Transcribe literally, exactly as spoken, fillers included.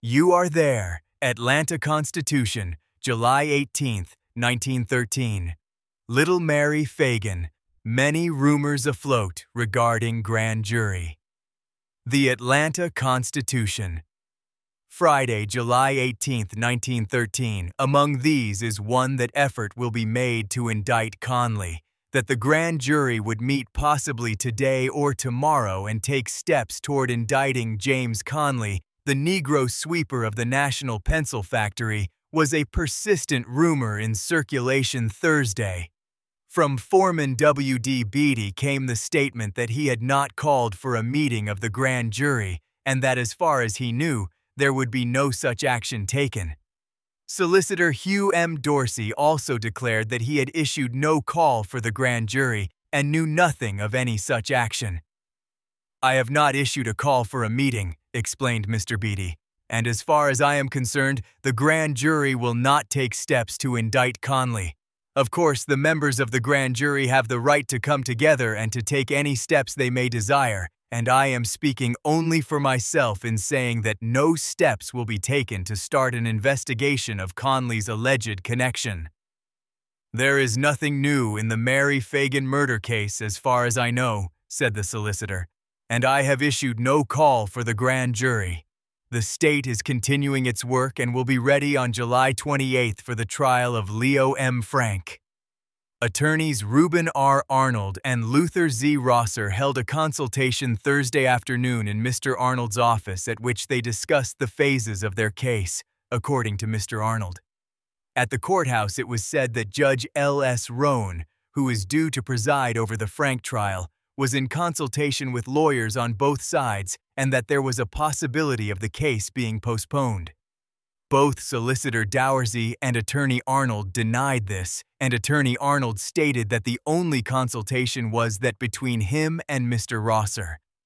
You Are There, Atlanta Constitution, July eighteenth, nineteen thirteen. Little Mary Fagan, many rumors afloat regarding grand jury. The Atlanta Constitution. Friday, July eighteenth, nineteen thirteen. Among these is one that effort will be made to indict Conley, that the grand jury would meet possibly today or tomorrow and take steps toward indicting James Conley, the Negro sweeper of the National Pencil Factory, was a persistent rumor in circulation Thursday. From Foreman W D Beatty came the statement that he had not called for a meeting of the grand jury and that as far as he knew, there would be no such action taken. Solicitor Hugh M. Dorsey also declared that he had issued no call for the grand jury and knew nothing of any such action. "I have not issued a call for a meeting," explained Mister Beatty, "and as far as I am concerned, the grand jury will not take steps to indict Conley. Of course, the members of the grand jury have the right to come together and to take any steps they may desire, and I am speaking only for myself in saying that no steps will be taken to start an investigation of Conley's alleged connection. There is nothing new in the Mary Fagan murder case as far as I know," said the solicitor, "and I have issued no call for the grand jury. The state is continuing its work and will be ready on July twenty-eighth for the trial of Leo M. Frank." Attorneys Reuben R. Arnold and Luther Z. Rosser held a consultation Thursday afternoon in Mister Arnold's office at which they discussed the phases of their case, according to Mister Arnold. At the courthouse, it was said that Judge L S Roan, who is due to preside over the Frank trial, was in consultation with lawyers on both sides and that there was a possibility of the case being postponed. Both Solicitor Dowersey and Attorney Arnold denied this, and Attorney Arnold stated that the only consultation was that between him and Mister Rosser.